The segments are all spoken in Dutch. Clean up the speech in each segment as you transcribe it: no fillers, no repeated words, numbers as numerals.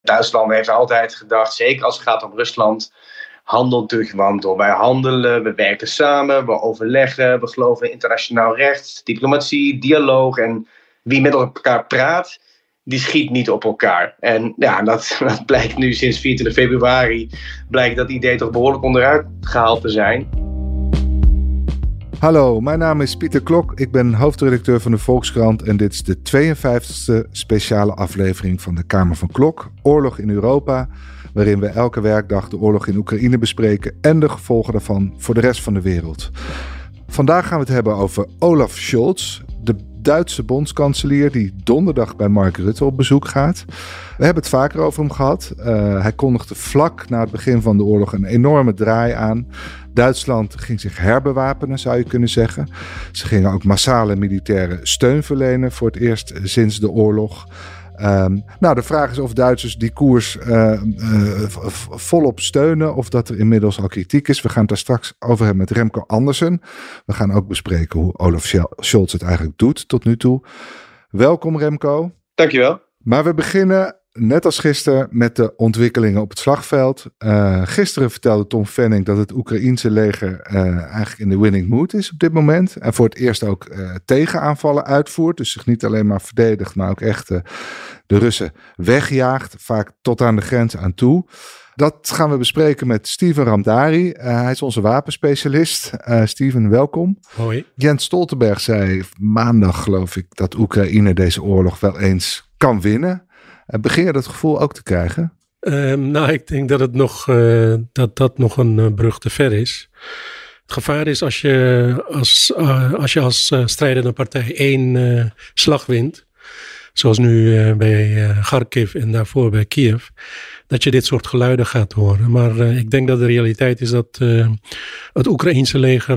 Duitsland heeft altijd gedacht, zeker als het gaat om Rusland, handel natuurlijk gewoon door. Wij handelen, we werken samen, we overleggen, we geloven in internationaal recht, diplomatie, dialoog. En wie met elkaar praat, die schiet niet op elkaar. En ja, dat blijkt nu sinds 24 februari, blijkt dat idee toch behoorlijk onderuit gehaald te zijn. Hallo, mijn naam is Pieter Klok. Ik ben hoofdredacteur van de Volkskrant en dit is de 52e speciale aflevering van de Kamer van Klok, Oorlog in Europa, waarin we elke werkdag de oorlog in Oekraïne bespreken en de gevolgen daarvan voor de rest van de wereld. Vandaag gaan we het hebben over Olaf Scholz, de Duitse bondskanselier die donderdag bij Mark Rutte op bezoek gaat. We hebben het vaker over hem gehad. Hij kondigde vlak na het begin van de oorlog een enorme draai aan. Duitsland ging zich herbewapenen, zou je kunnen zeggen. Ze gingen ook massale militaire steun verlenen voor het eerst sinds de oorlog. De vraag is of Duitsers die koers volop steunen of dat er inmiddels al kritiek is. We gaan het daar straks over hebben met Remco Andersen. We gaan ook bespreken hoe Olaf Scholz het eigenlijk doet tot nu toe. Welkom Remco. Dankjewel. Maar we beginnen net als gisteren met de ontwikkelingen op het slagveld. Gisteren vertelde Tom Fenning dat het Oekraïense leger eigenlijk in de winning mood is op dit moment. En voor het eerst ook tegenaanvallen uitvoert. Dus zich niet alleen maar verdedigt, maar ook echt de Russen wegjaagt. Vaak tot aan de grens aan toe. Dat gaan we bespreken met Steven Ramdari. Hij is onze wapenspecialist. Steven, welkom. Hoi. Jens Stoltenberg zei maandag, geloof ik, dat Oekraïne deze oorlog wel eens kan winnen. Begin je dat gevoel ook te krijgen? Ik denk dat het dat nog een brug te ver is. Het gevaar is als je als strijdende partij één slag wint, zoals nu bij Kharkiv en daarvoor bij Kiev, dat je dit soort geluiden gaat horen. Maar ik denk dat de realiteit is dat het Oekraïense leger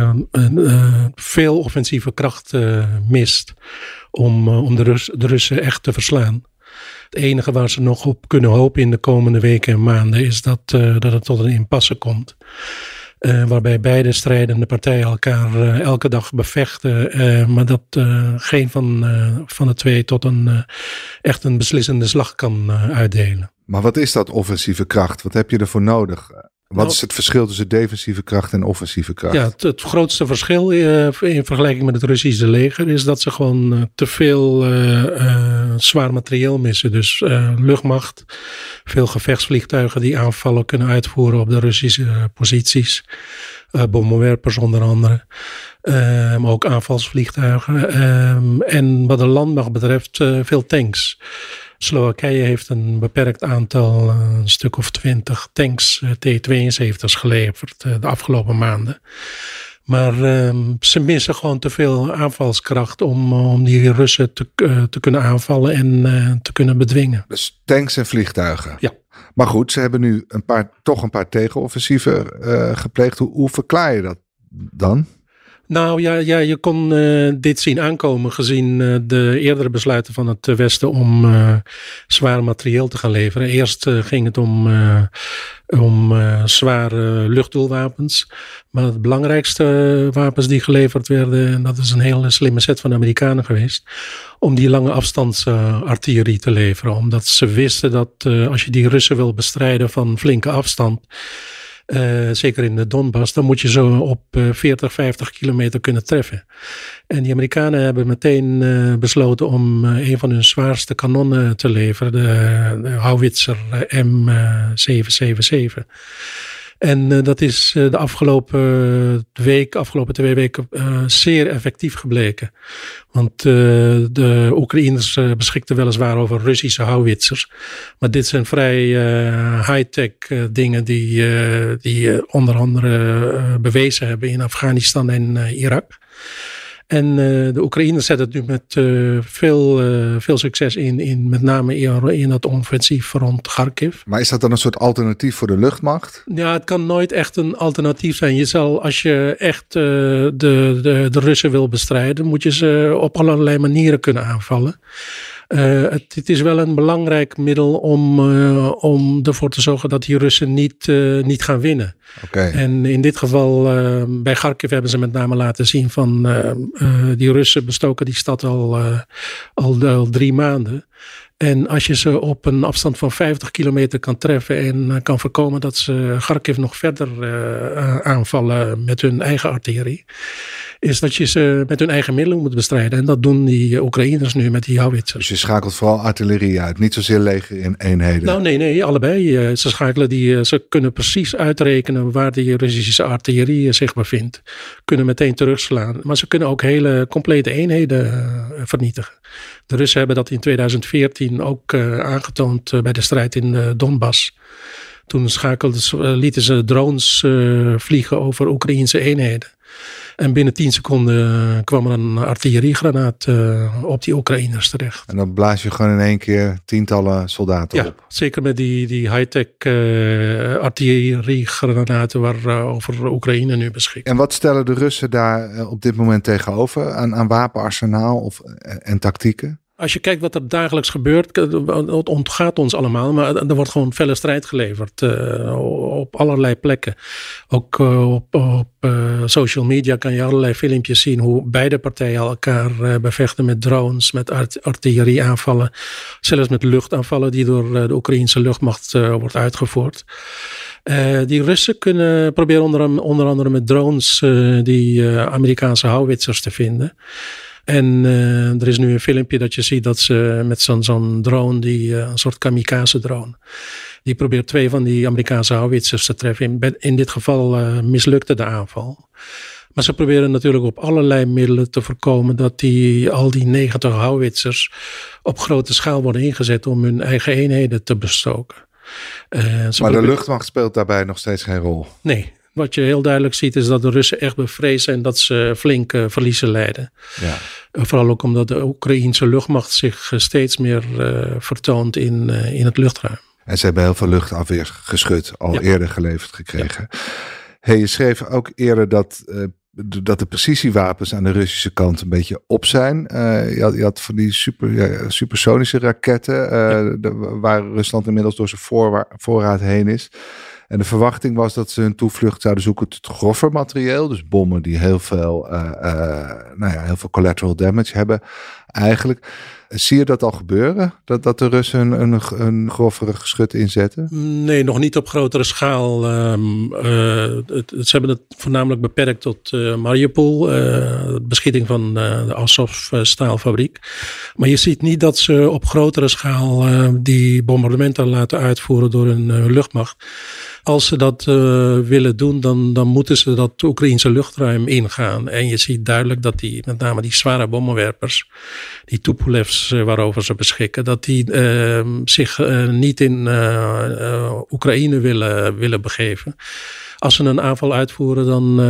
veel offensieve kracht mist om de Russen echt te verslaan. Het enige waar ze nog op kunnen hopen in de komende weken en maanden is dat het tot een impasse komt. Waarbij beide strijdende partijen elkaar elke dag bevechten. Maar dat geen van de twee tot echt een beslissende slag kan uitdelen. Maar wat is dat offensieve kracht? Wat heb je ervoor nodig? Wat is het verschil tussen defensieve kracht en offensieve kracht? Ja, het grootste verschil in vergelijking met het Russische leger is dat ze gewoon te veel zwaar materieel missen. Dus luchtmacht, veel gevechtsvliegtuigen die aanvallen kunnen uitvoeren op de Russische posities. Bommenwerpers onder andere. Maar ook aanvalsvliegtuigen. En wat de landmacht betreft veel tanks. Slowakije heeft een beperkt aantal, een stuk of 20 tanks T-72's geleverd de afgelopen maanden. Maar ze missen gewoon te veel aanvalskracht om die Russen te kunnen aanvallen en te kunnen bedwingen. Dus tanks en vliegtuigen. Ja. Maar goed, ze hebben nu toch een paar tegenoffensieven gepleegd. Hoe verklaar je dat dan? Nou ja, je kon dit zien aankomen gezien de eerdere besluiten van het Westen om zwaar materieel te gaan leveren. Eerst ging het om zware luchtdoelwapens. Maar het belangrijkste wapens die geleverd werden, en dat is een hele slimme set van de Amerikanen geweest, om die lange afstandsartillerie te leveren. Omdat ze wisten dat als je die Russen wil bestrijden van flinke afstand, zeker in de Donbass, dan moet je zo op 40, 50 kilometer kunnen treffen. En die Amerikanen hebben meteen besloten om een van hun zwaarste kanonnen te leveren, de Howitzer M777. En dat is de afgelopen 2 weken zeer effectief gebleken. Want de Oekraïners beschikten weliswaar over Russische howitzers. Maar dit zijn vrij high-tech dingen die onder andere bewezen hebben in Afghanistan en Irak. En de Oekraïners zetten het nu met veel succes in met name in dat offensief rond Kharkiv. Maar is dat dan een soort alternatief voor de luchtmacht? Ja, het kan nooit echt een alternatief zijn. Je zal, als je echt de Russen wil bestrijden, moet je ze op allerlei manieren kunnen aanvallen. Het is wel een belangrijk middel om ervoor te zorgen dat die Russen niet gaan winnen. Okay. En in dit geval, bij Kharkiv hebben ze met name laten zien van die Russen bestoken die stad al 3 maanden. En als je ze op een afstand van 50 kilometer kan treffen en kan voorkomen dat ze Kharkiv nog verder aanvallen met hun eigen artillerie, is dat je ze met hun eigen middelen moet bestrijden. En dat doen die Oekraïners nu met die houwitsers. Dus je schakelt vooral artillerie uit, niet zozeer leger in eenheden? Nou nee, allebei. Ze kunnen precies uitrekenen waar die Russische artillerie zich bevindt. Kunnen meteen terugslaan. Maar ze kunnen ook hele complete eenheden vernietigen. De Russen hebben dat in 2014 ook aangetoond bij de strijd in Donbass. Toen lieten ze drones vliegen over Oekraïnse eenheden. En binnen 10 seconden kwam er een artilleriegranaat op die Oekraïners terecht. En dan blaas je gewoon in één keer tientallen soldaten op. Zeker met die high-tech artilleriegranaten waarover Oekraïne nu beschikt. En wat stellen de Russen daar op dit moment tegenover aan wapenarsenaal en tactieken? Als je kijkt wat er dagelijks gebeurt, het ontgaat ons allemaal, maar er wordt gewoon felle strijd geleverd op allerlei plekken. Ook op social media kan je allerlei filmpjes zien hoe beide partijen elkaar bevechten met drones, met artillerieaanvallen, zelfs met luchtaanvallen die door de Oekraïnse luchtmacht wordt uitgevoerd. Die Russen proberen onder andere met drones die Amerikaanse houwitsers te vinden. En er is nu een filmpje dat je ziet dat ze met zo'n drone, een soort kamikaze drone, die probeert 2 van die Amerikaanse houwitsers te treffen. In dit geval mislukte de aanval. Maar ze proberen natuurlijk op allerlei middelen te voorkomen dat al die 90 houwitsers op grote schaal worden ingezet om hun eigen eenheden te bestoken. Maar de luchtmacht speelt daarbij nog steeds geen rol? Nee. Wat je heel duidelijk ziet is dat de Russen echt bevreesd zijn dat ze flink verliezen lijden. Ja. Vooral ook omdat de Oekraïense luchtmacht zich steeds meer vertoont in het luchtruim. En ze hebben heel veel luchtafweergeschut al eerder geleverd gekregen. Ja. Hey, je schreef ook eerder dat de precisiewapens aan de Russische kant een beetje op zijn. Je had van die supersonische raketten waar Rusland inmiddels door zijn voorraad heen is. En de verwachting was dat ze hun toevlucht zouden zoeken tot grover materieel. Dus bommen die heel veel collateral damage hebben eigenlijk. Zie je dat al gebeuren? Dat de Russen een grovere geschut inzetten? Nee, nog niet op grotere schaal. Ze hebben het voornamelijk beperkt tot Mariupol. De beschieting van de Azov staalfabriek. Maar je ziet niet dat ze op grotere schaal die bombardementen laten uitvoeren door hun luchtmacht. Als ze dat willen doen, dan moeten ze dat Oekraïense luchtruim ingaan. En je ziet duidelijk dat met name die zware bommenwerpers, die Tupolevs waarover ze beschikken, dat die zich niet in Oekraïne willen begeven. Als ze een aanval uitvoeren,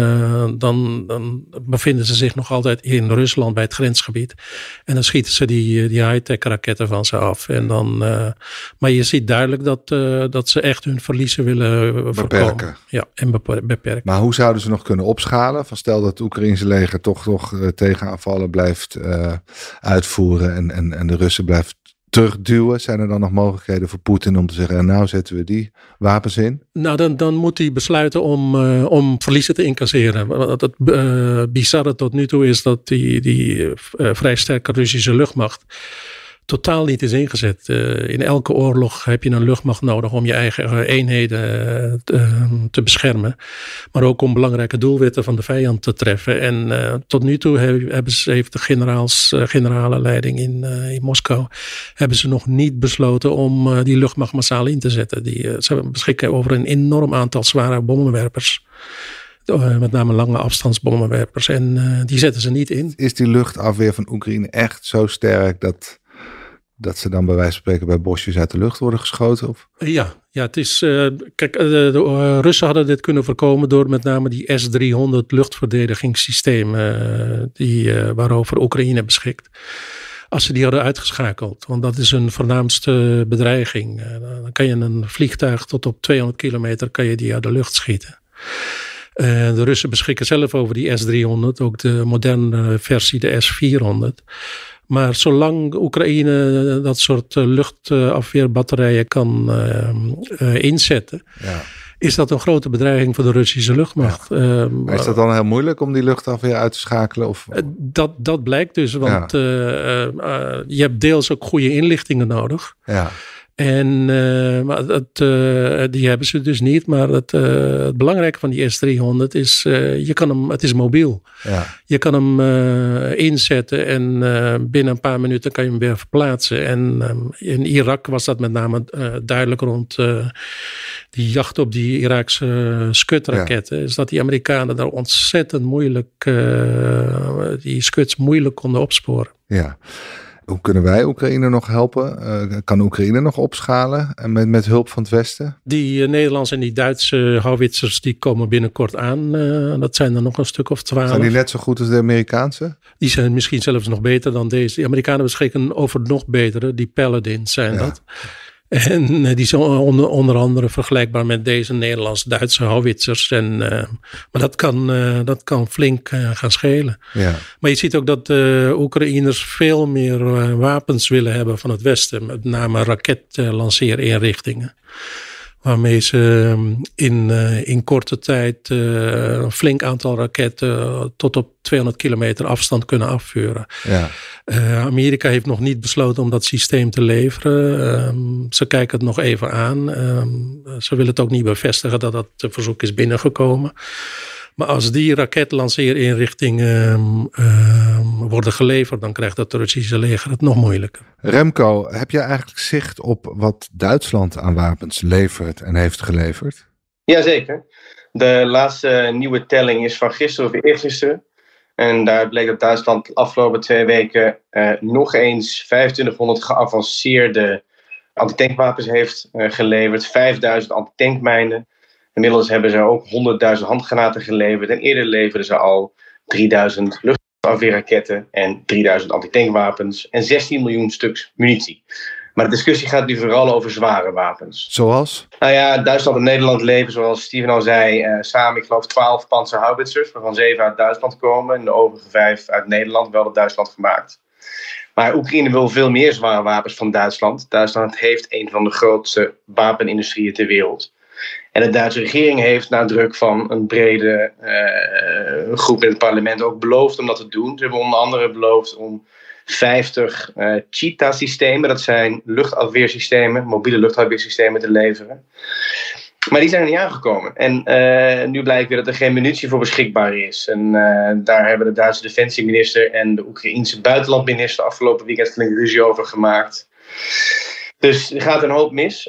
dan bevinden ze zich nog altijd in Rusland bij het grensgebied. En dan schieten ze die high-tech raketten van ze af. En maar je ziet duidelijk dat ze echt hun verliezen willen voorkomen. Ja, en beperken. Maar hoe zouden ze nog kunnen opschalen? Van stel dat het Oekraïense leger toch tegenaanvallen blijft uitvoeren en de Russen blijft terugduwen. Zijn er dan nog mogelijkheden voor Poetin om te zeggen, en nou zetten we die wapens in? Nou, dan moet hij besluiten om verliezen te incasseren. Wat het bizarre tot nu toe is dat die vrij sterke Russische luchtmacht totaal niet is ingezet. In elke oorlog heb je een luchtmacht nodig om je eigen eenheden te beschermen. Maar ook om belangrijke doelwitten van de vijand te treffen. En tot nu toe heeft de generale leiding in Moskou hebben ze nog niet besloten om die luchtmacht massaal in te zetten. Ze beschikken over een enorm aantal zware bommenwerpers. Met name lange afstandsbommenwerpers. En die zetten ze niet in. Is die luchtafweer van Oekraïne echt zo sterk dat ze dan bij wijze van spreken bij bosjes uit de lucht worden geschoten? Of? Ja, het is. Kijk, de Russen hadden dit kunnen voorkomen door met name die S-300 luchtverdedigingssysteem waarover Oekraïne beschikt. Als ze die hadden uitgeschakeld, want dat is hun voornaamste bedreiging. Dan kan je een vliegtuig tot op 200 kilometer kan je die uit de lucht schieten. De Russen beschikken zelf over die S-300, ook de moderne versie, de S-400. Maar zolang Oekraïne dat soort luchtafweerbatterijen kan inzetten, is dat een grote bedreiging voor de Russische luchtmacht. Ja. Maar is dat dan heel moeilijk om die luchtafweer uit te schakelen? Of? Dat blijkt dus, want je hebt deels ook goede inlichtingen nodig. Ja. En die hebben ze dus niet. Maar het belangrijke van die S-300 is, het is mobiel. Ja. Je kan hem inzetten en binnen een paar minuten kan je hem weer verplaatsen. En in Irak was dat met name duidelijk rond die jacht op die Iraakse Scud-raketten. Is dat die Amerikanen daar ontzettend moeilijk, die Scuds moeilijk konden opsporen. Ja. Hoe kunnen wij Oekraïne nog helpen? Kan Oekraïne nog opschalen met hulp van het Westen? Die Nederlandse en die Duitse houwitsers die komen binnenkort aan. Dat zijn er nog een stuk of 12. Zijn die net zo goed als de Amerikaanse? Die zijn misschien zelfs nog beter dan deze. De Amerikanen beschikken over nog betere. Die Paladins zijn dat. En die zijn onder andere vergelijkbaar met deze Nederlands-Duitse houwitsers. Maar dat kan flink gaan schelen. Ja. Maar je ziet ook dat de Oekraïners veel meer wapens willen hebben van het Westen. Met name raketlanceerinrichtingen. Waarmee ze in korte tijd een flink aantal raketten tot op 200 kilometer afstand kunnen afvuren. Ja. Amerika heeft nog niet besloten om dat systeem te leveren. Ze kijken het nog even aan. Ze willen het ook niet bevestigen dat dat verzoek is binnengekomen. Maar als die raketlanceerinrichtingen worden geleverd, dan krijgt het Russische leger het nog moeilijker. Remco, heb jij eigenlijk zicht op wat Duitsland aan wapens levert en heeft geleverd? Jazeker. De laatste nieuwe telling is van gisteren of eergisteren. En daar bleek dat Duitsland de afgelopen 2 weken nog eens 2500 geavanceerde antitankwapens heeft geleverd. 5000 antitankmijnen. Inmiddels hebben ze ook 100.000 handgranaten geleverd. En eerder leverden ze al 3000 luchtafweerraketten en 3000 antitankwapens en 16 miljoen stuks munitie. Maar de discussie gaat nu vooral over zware wapens. Zoals? Nou ja, Duitsland en Nederland leveren, zoals Steven al zei, samen, ik geloof 12 panzerhauwitsers, waarvan 7 uit Duitsland komen en de overige 5 uit Nederland, wel door Duitsland gemaakt. Maar Oekraïne wil veel meer zware wapens van Duitsland. Duitsland heeft een van de grootste wapenindustrieën ter wereld. En de Duitse regering heeft na druk van een brede groep in het parlement ook beloofd om dat te doen. Ze hebben onder andere beloofd om 50 Cheetah-systemen, dat zijn luchtafweersystemen, mobiele luchtafweersystemen te leveren. Maar die zijn er niet aangekomen. En nu blijkt weer dat er geen munitie voor beschikbaar is. En daar hebben de Duitse defensieminister en de Oekraïense buitenlandminister afgelopen weekend flink ruzie over gemaakt. Dus er gaat een hoop mis.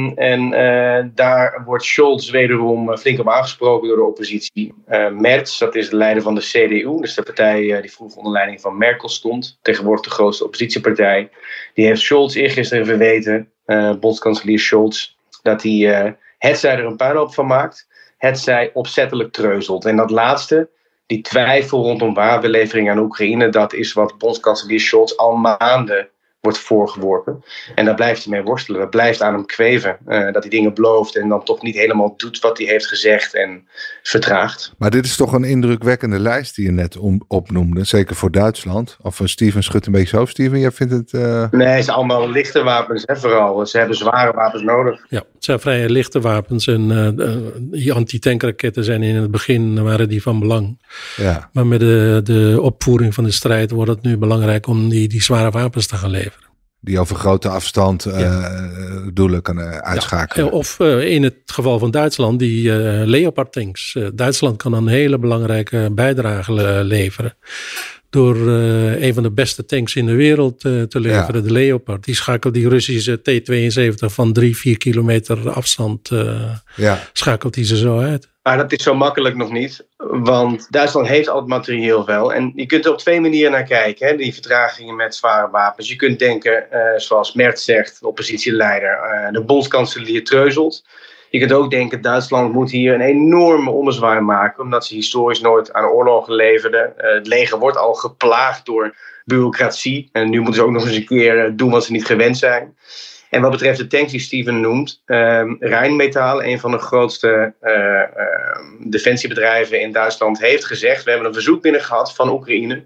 Daar wordt Scholz wederom flink op aangesproken door de oppositie. Merz, dat is de leider van de CDU, dus de partij die vroeger onder leiding van Merkel stond. Tegenwoordig de grootste oppositiepartij. Die heeft Scholz eergisteren verweten, bondskanselier Scholz, dat hij hetzij er een puinhoop van maakt, hetzij opzettelijk treuzelt. En dat laatste, die twijfel rondom wapenlevering aan Oekraïne, dat is wat bondskanselier Scholz al maanden wordt voorgeworpen. En daar blijft hij mee worstelen. Dat blijft aan hem kweven. Dat hij dingen belooft en dan toch niet helemaal doet wat hij heeft gezegd en vertraagt. Maar dit is toch een indrukwekkende lijst die je net opnoemde. Zeker voor Duitsland. Of Steven schudt een beetje zo. Steven, jij vindt het... Nee, het zijn allemaal lichte wapens, hè, vooral. Ze hebben zware wapens nodig. Ja, het zijn vrij lichte wapens. En die antitankraketten zijn in het begin waren die van belang. Ja. Maar met de opvoering van de strijd wordt het nu belangrijk om die zware wapens te gaan leveren. Die over grote afstand doelen kan uitschakelen. Ja, of in het geval van Duitsland, die Leopard tanks. Duitsland kan een hele belangrijke bijdrage leveren. Door een van de beste tanks in de wereld te leveren, de Leopard. Die schakelt die Russische T-72 van 3-4 kilometer afstand. Schakelt die ze zo uit. Maar dat is zo makkelijk nog niet. Want Duitsland heeft al het materieel wel. En je kunt er op 2 manieren naar kijken. Hè, die vertragingen met zware wapens. Je kunt denken, zoals Merz zegt, de oppositieleider, de bondskanselier treuzelt. Je kunt ook denken, Duitsland moet hier een enorme ommezwaai maken. Omdat ze historisch nooit aan oorlogen leverden. Het leger wordt al geplaagd door bureaucratie. En nu moeten ze ook nog eens een keer doen wat ze niet gewend zijn. En wat betreft de tanks die Steven noemt, Rheinmetall, een van de grootste defensiebedrijven in Duitsland, heeft gezegd, we hebben een verzoek binnen gehad van Oekraïne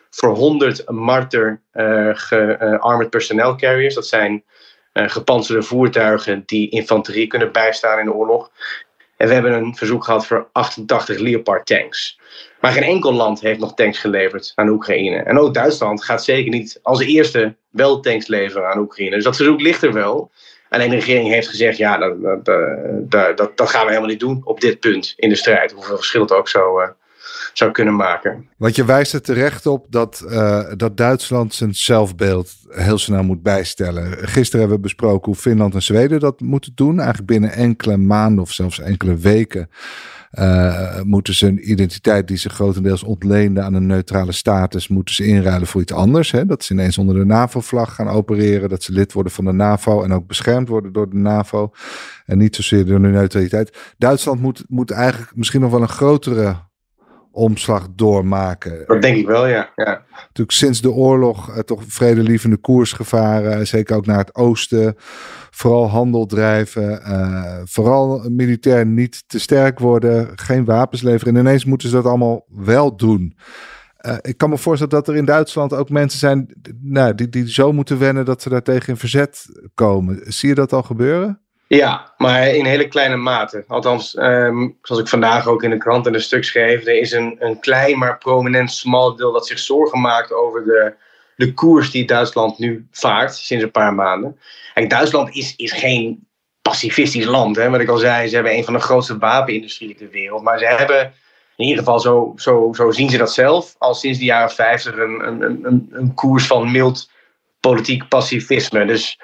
voor 100 Marder armored personnel carriers. Dat zijn gepantserde voertuigen die infanterie kunnen bijstaan in de oorlog. En we hebben een verzoek gehad voor 88 Leopard tanks. Maar geen enkel land heeft nog tanks geleverd aan Oekraïne. En ook Duitsland gaat zeker niet als eerste wel tanks leveren aan Oekraïne. Dus dat verzoek ligt er wel. Alleen de regering heeft gezegd, ja, dat gaan we helemaal niet doen op dit punt in de strijd. Hoeveel verschil het ook zou kunnen maken. Want je wijst er terecht op dat Duitsland zijn zelfbeeld heel snel moet bijstellen. Gisteren hebben we besproken hoe Finland en Zweden dat moeten doen. Eigenlijk binnen enkele maanden of zelfs enkele weken moeten ze een identiteit die ze grotendeels ontleenden aan een neutrale status, moeten ze inruilen voor iets anders. Hè? Dat ze ineens onder de NAVO-vlag gaan opereren, dat ze lid worden van de NAVO en ook beschermd worden door de NAVO. En niet zozeer door de neutraliteit. Duitsland moet eigenlijk misschien nog wel een grotere omslag doormaken. Dat denk ik wel, ja. Natuurlijk sinds de oorlog toch vredelievende koers gevaren, zeker ook naar het oosten. Vooral handel drijven, vooral militair niet te sterk worden, geen wapens leveren. En ineens moeten ze dat allemaal wel doen. Ik kan me voorstellen dat er in Duitsland ook mensen zijn die zo moeten wennen dat ze daartegen in verzet komen. Zie je dat al gebeuren? Ja, maar in hele kleine mate. Althans, zoals ik vandaag ook in de krant en een stuk schreef, er is een klein maar prominent smal deel dat zich zorgen maakt over de koers die Duitsland nu vaart sinds een paar maanden. Kijk, Duitsland is geen pacifistisch land. Hè? Wat ik al zei, ze hebben een van de grootste wapenindustrie ter wereld. Maar ze hebben, in ieder geval zo zien ze dat zelf, al sinds de jaren 50 een koers van mild politiek pacifisme. Dus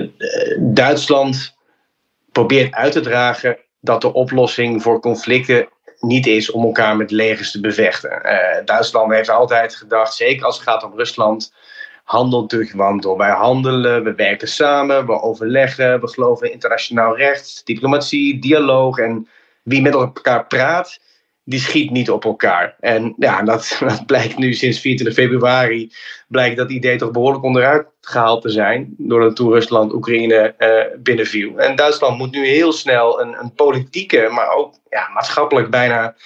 Duitsland probeert uit te dragen dat de oplossing voor conflicten niet is om elkaar met legers te bevechten. Duitsland heeft altijd gedacht, zeker als het gaat om Rusland, handel natuurlijk gewoon door. Wij handelen, we werken samen, we overleggen, we geloven in internationaal recht, diplomatie, dialoog. En wie met elkaar praat, die schiet niet op elkaar. En ja, dat blijkt nu sinds 24 februari, blijkt dat idee toch behoorlijk onderuit gehaald te zijn, doordat toen Rusland Oekraïne binnenviel. En Duitsland moet nu heel snel een politieke, maar ook maatschappelijk bijna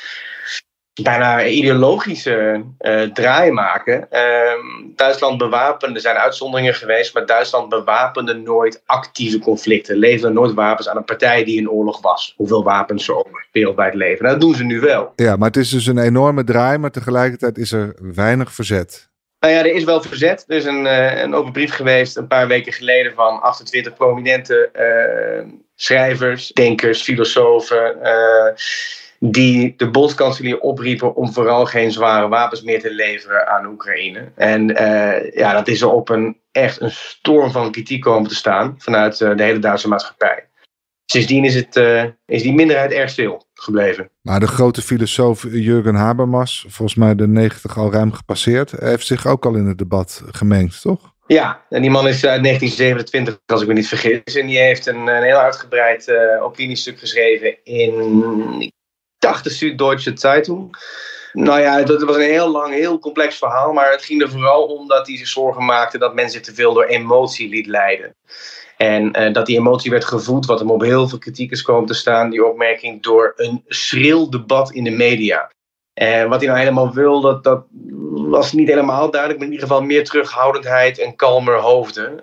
ideologische draai maken. Duitsland bewapende, er zijn uitzonderingen geweest, maar Duitsland bewapende nooit actieve conflicten. Leverde nooit wapens aan een partij die in oorlog was. Hoeveel wapens ze ook wereldwijd leveren. Dat doen ze nu wel. Ja, maar het is dus een enorme draai, maar tegelijkertijd is er weinig verzet. Nou ja, er is wel verzet. Er is een open brief geweest een paar weken geleden van 28 prominente schrijvers, denkers, filosofen, die de bondskanselier opriepen om vooral geen zware wapens meer te leveren aan Oekraïne. En dat is er op een storm van kritiek komen te staan vanuit de hele Duitse maatschappij. Sindsdien is die minderheid erg stil gebleven. Maar de grote filosoof Jürgen Habermas, volgens mij de 90 al ruim gepasseerd, heeft zich ook al in het debat gemengd, toch? Ja, en die man is uit 1927, als ik me niet vergis. En die heeft een heel uitgebreid opiniestuk geschreven in de Süddeutsche Zeitung. Nou ja, dat was een heel lang, heel complex verhaal. Maar het ging er vooral om dat hij zich zorgen maakte dat men zich te veel door emotie liet leiden. En dat die emotie werd gevoed, wat hem op heel veel kritiek is komen te staan, die opmerking, door een schril debat in de media. Wat hij nou helemaal wil, dat was niet helemaal duidelijk, maar in ieder geval meer terughoudendheid en kalmer hoofden.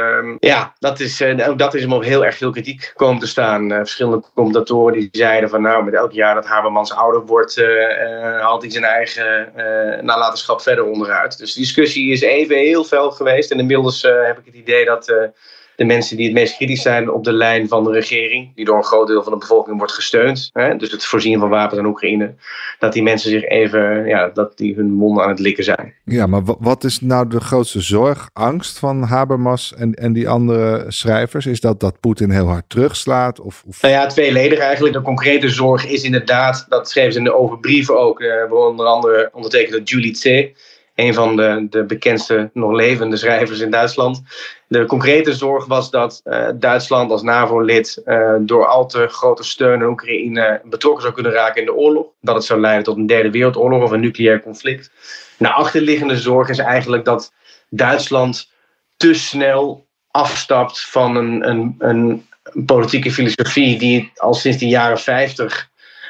Dat is hem op heel erg veel kritiek komen te staan. Verschillende commentatoren die zeiden van met elk jaar dat Habermas ouder wordt, haalt hij zijn eigen nalatenschap verder onderuit. Dus de discussie is even heel fel geweest en inmiddels heb ik het idee dat de mensen die het meest kritisch zijn op de lijn van de regering, die door een groot deel van de bevolking wordt gesteund, dus het voorzien van wapens aan Oekraïne, dat die mensen zich even, dat die hun monden aan het likken zijn. Ja, maar wat is nou de grootste zorg, angst van Habermas en die andere schrijvers? Is dat Poetin heel hard terugslaat? Of? Nou ja, tweeledig eigenlijk. De concrete zorg is inderdaad, dat schreven ze in de open brieven ook, onder andere ondertekende Julie Tse, een van de bekendste nog levende schrijvers in Duitsland. De concrete zorg was dat Duitsland als NAVO-lid door al te grote steun aan Oekraïne betrokken zou kunnen raken in de oorlog. Dat het zou leiden tot een derde wereldoorlog of een nucleair conflict. De achterliggende zorg is eigenlijk dat Duitsland te snel afstapt van een politieke filosofie die al sinds de jaren 50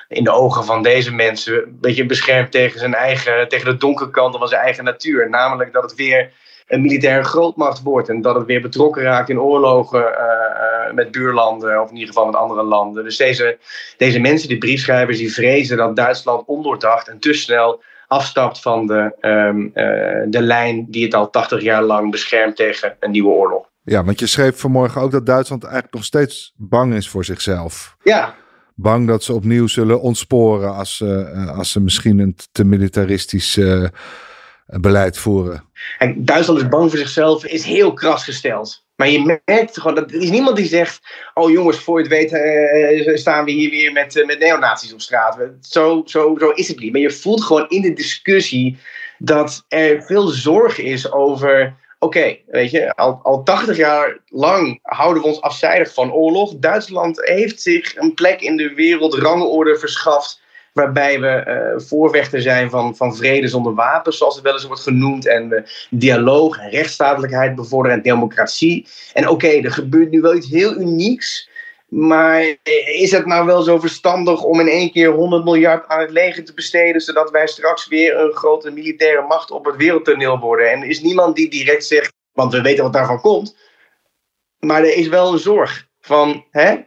in de ogen van deze mensen een beetje beschermd tegen de donkere kanten van zijn eigen natuur. Namelijk dat het weer een militaire grootmacht wordt en dat het weer betrokken raakt in oorlogen met buurlanden of in ieder geval met andere landen. Dus deze mensen, die briefschrijvers, die vrezen dat Duitsland ondoordacht en te snel afstapt van de lijn die het al 80 jaar lang beschermt tegen een nieuwe oorlog. Ja, want je schreef vanmorgen ook dat Duitsland eigenlijk nog steeds bang is voor zichzelf. Ja. Bang dat ze opnieuw zullen ontsporen als ze misschien een te militaristisch beleid voeren. En Duitsland is bang voor zichzelf, is heel kras gesteld. Maar je merkt gewoon, dat er is niemand die zegt, oh jongens, voor je het weet staan we hier weer met neonazies op straat. Zo is het niet. Maar je voelt gewoon in de discussie dat er veel zorg is over, oké, weet je, al 80 jaar lang houden we ons afzijdig van oorlog. Duitsland heeft zich een plek in de wereldrangorde verschaft, waarbij we voorvechter zijn van vrede zonder wapens, zoals het wel eens wordt genoemd. En we dialoog en rechtsstatelijkheid bevorderen en democratie. En oké, er gebeurt nu wel iets heel unieks. Maar is het nou wel zo verstandig om in één keer 100 miljard aan het leger te besteden, zodat wij straks weer een grote militaire macht op het wereldtoneel worden? En er is niemand die direct zegt, want we weten wat daarvan komt. Maar er is wel een zorg van,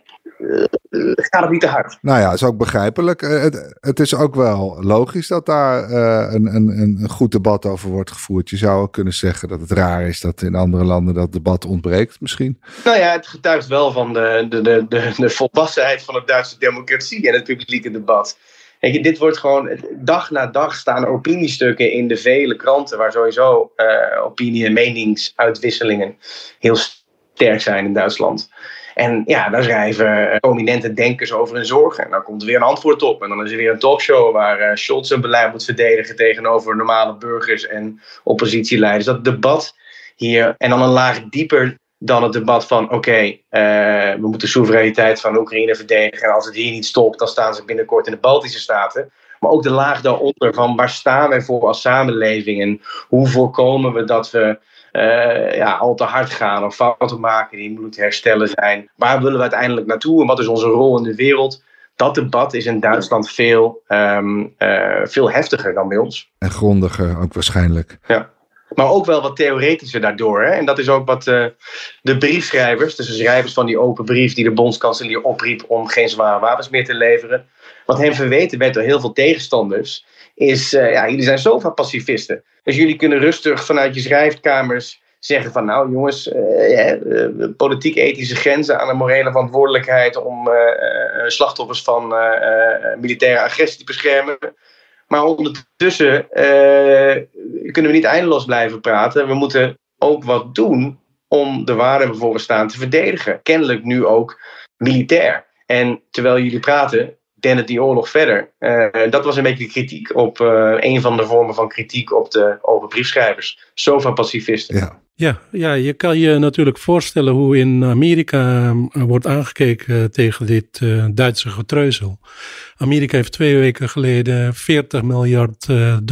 gaat het niet te hard? Nou ja, is ook begrijpelijk. Het is ook wel logisch dat daar een goed debat over wordt gevoerd. Je zou ook kunnen zeggen dat het raar is dat in andere landen dat debat ontbreekt misschien. Nou ja, het getuigt wel van de volwassenheid van de Duitse democratie en het publieke debat. Kijk, dit wordt gewoon, dag na dag staan er opiniestukken in de vele kranten waar sowieso opinie- en meningsuitwisselingen heel sterk zijn in Duitsland. En ja, daar schrijven prominente denkers over hun zorgen. En dan komt er weer een antwoord op. En dan is er weer een talkshow waar Scholz een beleid moet verdedigen tegenover normale burgers en oppositieleiders. Dat debat hier, en dan een laag dieper dan het debat van oké, we moeten de soevereiniteit van Oekraïne verdedigen. En als het hier niet stopt, dan staan ze binnenkort in de Baltische Staten. Maar ook de laag daaronder van waar staan wij voor als samenleving en hoe voorkomen we dat we al te hard gaan of fouten maken die moeilijk te herstellen zijn. Waar willen we uiteindelijk naartoe en wat is onze rol in de wereld? Dat debat is in Duitsland veel heftiger dan bij ons. En grondiger ook waarschijnlijk. Ja. Maar ook wel wat theoretischer daardoor. Hè? En dat is ook wat de briefschrijvers, dus de schrijvers van die open brief die de bondskanselier opriep om geen zware wapens meer te leveren. Wat hem verweten werd door heel veel tegenstanders, is, jullie zijn zoveel pacifisten. Dus jullie kunnen rustig vanuit je schrijfkamers zeggen van nou jongens, politiek-ethische grenzen aan de morele verantwoordelijkheid om slachtoffers van militaire agressie te beschermen. Maar ondertussen kunnen we niet eindeloos blijven praten. We moeten ook wat doen om de waarden waar we voor staan te verdedigen. Kennelijk nu ook militair. En terwijl jullie praten, dendert die oorlog verder. Dat was een beetje de kritiek op een van de vormen van kritiek op de open briefschrijvers. Zo van pacifisten. Ja, je kan je natuurlijk voorstellen hoe in Amerika wordt aangekeken tegen dit Duitse getreuzel. Amerika heeft 2 weken geleden $40 miljard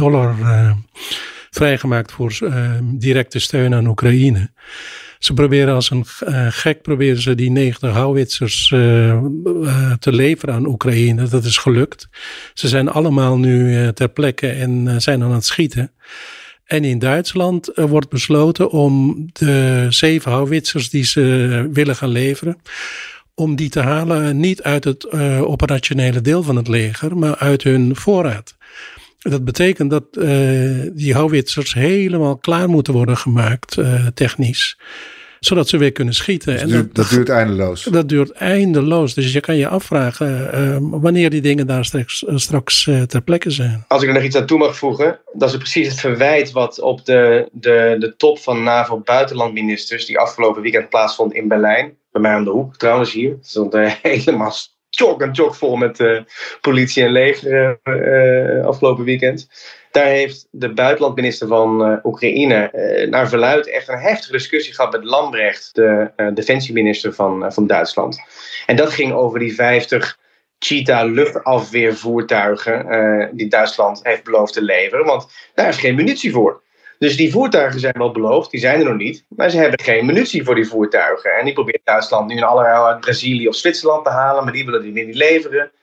vrijgemaakt voor directe steun aan Oekraïne. Ze proberen als een gek die 90 houwitsers te leveren aan Oekraïne. Dat is gelukt. Ze zijn allemaal nu ter plekke en zijn aan het schieten. En in Duitsland wordt besloten om de 7 houwitsers die ze willen gaan leveren, om die te halen niet uit het operationele deel van het leger, maar uit hun voorraad. Dat betekent dat die houwitsers helemaal klaar moeten worden gemaakt, technisch. Zodat ze weer kunnen schieten. Dus dat duurt eindeloos. Dat duurt eindeloos. Dus je kan je afvragen wanneer die dingen daar straks ter plekke zijn. Als ik er nog iets aan toe mag voegen. Dat is precies het verwijt wat op de top van NAVO-buitenlandministers die afgelopen weekend plaatsvond in Berlijn. Bij mij om de hoek trouwens hier. Het stond helemaal chock vol met politie en leger afgelopen weekend. Daar heeft de buitenlandminister van Oekraïne naar verluidt echt een heftige discussie gehad met Lambrecht, de defensieminister van Duitsland. En dat ging over die 50 Cheetah luchtafweervoertuigen die Duitsland heeft beloofd te leveren. Want daar is geen munitie voor. Dus die voertuigen zijn wel beloofd, die zijn er nog niet. Maar ze hebben geen munitie voor die voertuigen. En die probeert Duitsland nu in allerlei uit Brazilië of Zwitserland te halen, maar die willen die niet leveren.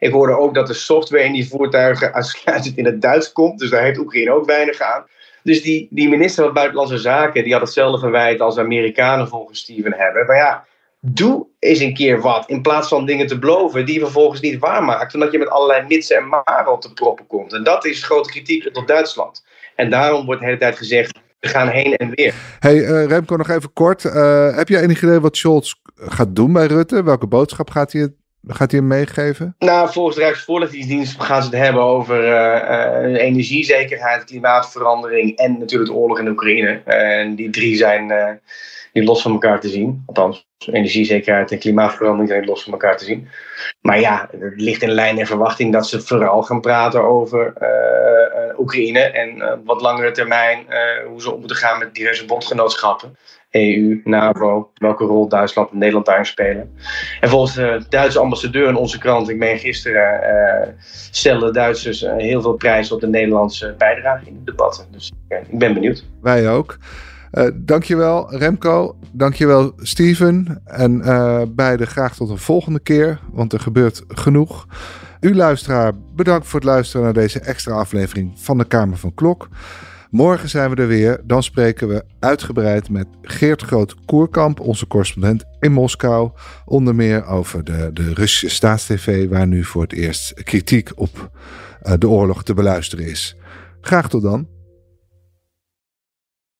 Ik hoorde ook dat de software in die voertuigen uitsluitend in het Duits komt. Dus daar heeft Oekraïne ook weinig aan. Dus die minister van Buitenlandse Zaken, die had hetzelfde verwijt als de Amerikanen volgens Steven hebben. Maar ja, doe eens een keer wat, in plaats van dingen te beloven die je vervolgens niet waarmaakt, omdat je met allerlei mitsen en maren op de proppen komt. En dat is grote kritiek op Duitsland. En daarom wordt de hele tijd gezegd, we gaan heen en weer. Hey Remco, nog even kort. Heb jij enig idee wat Scholz gaat doen bij Rutte? Welke boodschap gaat hij hem meegeven? Nou, volgens de Rijksvoorlichtingsdienst gaan ze het hebben over energiezekerheid, klimaatverandering en natuurlijk de oorlog in Oekraïne. En die drie zijn niet los van elkaar te zien. Althans, energiezekerheid en klimaatverandering zijn niet los van elkaar te zien. Maar ja, het ligt in lijn en verwachting dat ze vooral gaan praten over Oekraïne en wat langere termijn hoe ze om moeten gaan met diverse bondgenootschappen. EU, NAVO, welke rol Duitsland en Nederland daarin spelen. En volgens de Duitse ambassadeur in onze krant, ik meen gisteren, stellen de Duitsers heel veel prijs op de Nederlandse bijdrage in de debatten. Dus ik ben benieuwd. Wij ook. Dankjewel Remco, dankjewel Steven. En beiden graag tot een volgende keer, want er gebeurt genoeg. U luisteraar, bedankt voor het luisteren naar deze extra aflevering van de Kamer van Klok. Morgen zijn we er weer. Dan spreken we uitgebreid met Geert Groot-Koerkamp, onze correspondent in Moskou. Onder meer over de Russische staatstv, waar nu voor het eerst kritiek op de oorlog te beluisteren is. Graag tot dan.